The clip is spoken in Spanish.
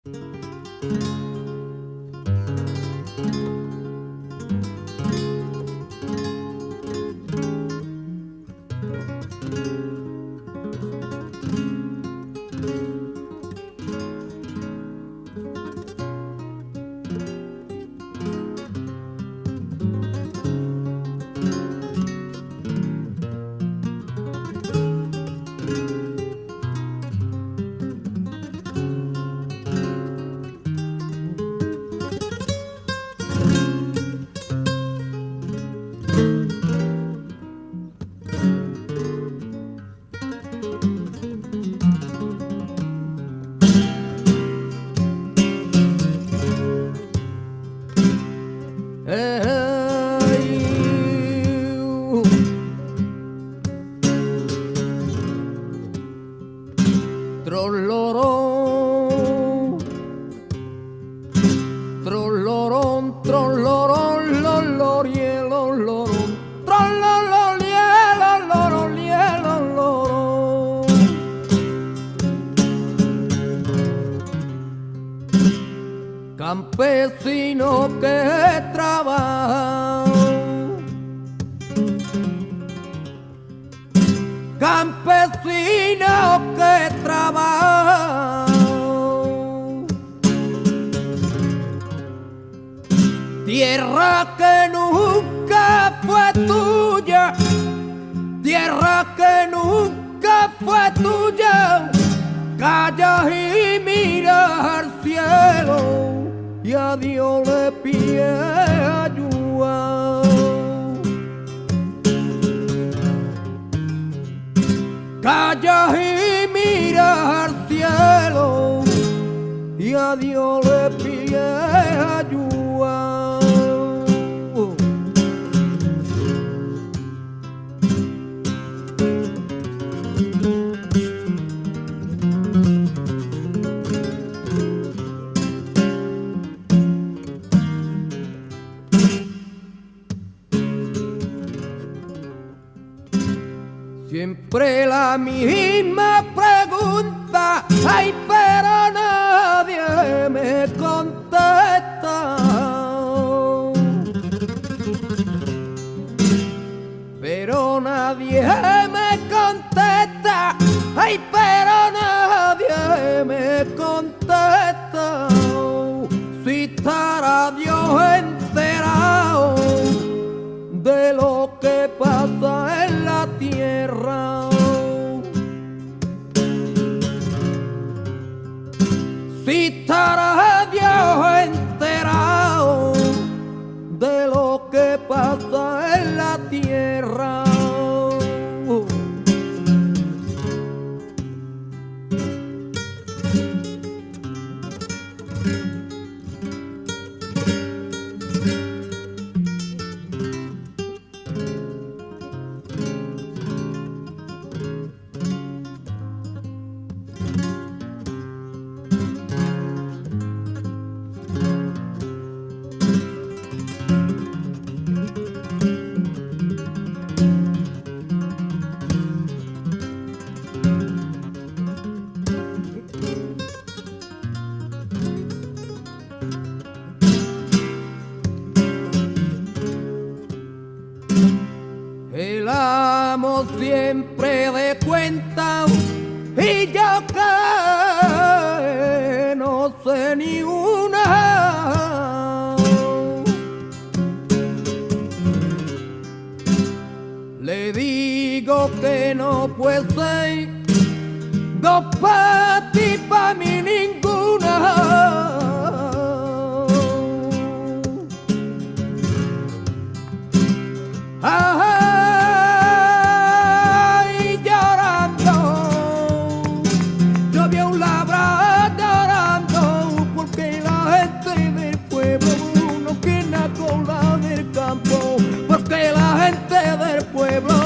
Trollorón, trollorón, trollorón, lolorielo, lorón, trollololielo, lorolielo, lorón. Campesino que trabaja, campesino que trabaja, tierra que nunca fue tuya, tierra que nunca fue tuya, calla y mira al cielo y a Dios le pide ayuda. Calla y mira al cielo y a Dios le pide ayuda. Siempre la misma pregunta, ay, pero nadie me contesta. Pero nadie me contesta, ay, pero nadie me contesta. Si estará Dios enterado de lo que pasa en la tierra, si estará Dios enterado de lo que pasa en la tierra. El amo siempre de cuenta y yo que no sé ni una. Le digo que no puede ser dos pa' ti, pa' mí ninguna. Ay, llorando, yo vi a un labrador llorando, porque la gente del pueblo no quiere la cola del campo, porque la gente del pueblo